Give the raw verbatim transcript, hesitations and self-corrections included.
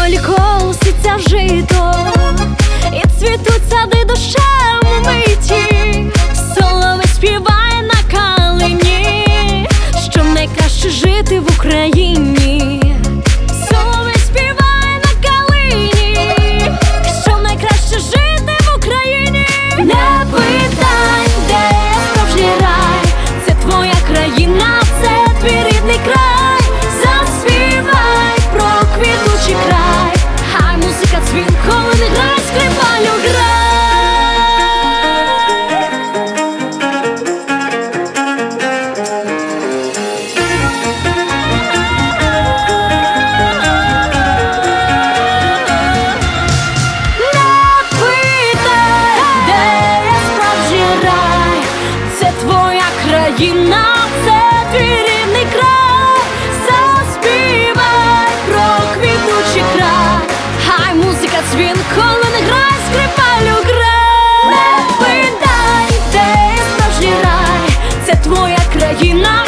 полі колоситься жито, і цвітуть сади дощем миті. Соловей співає на калині, що найкраще жити в Україні. Соловей співає на калині, що найкраще жити в Україні. Не питай, де справжній рай, це твоя країна, це твій рідний край. Заспівай про квітучий край, хай музика дзвін, коли не грає, скрипалю грай. Країна, це твій рідний край. Заспівай про квітучий край, хай музика дзвін, коли не грає, скрипалю грай. Не питай, де справжній рай, це твоя країна,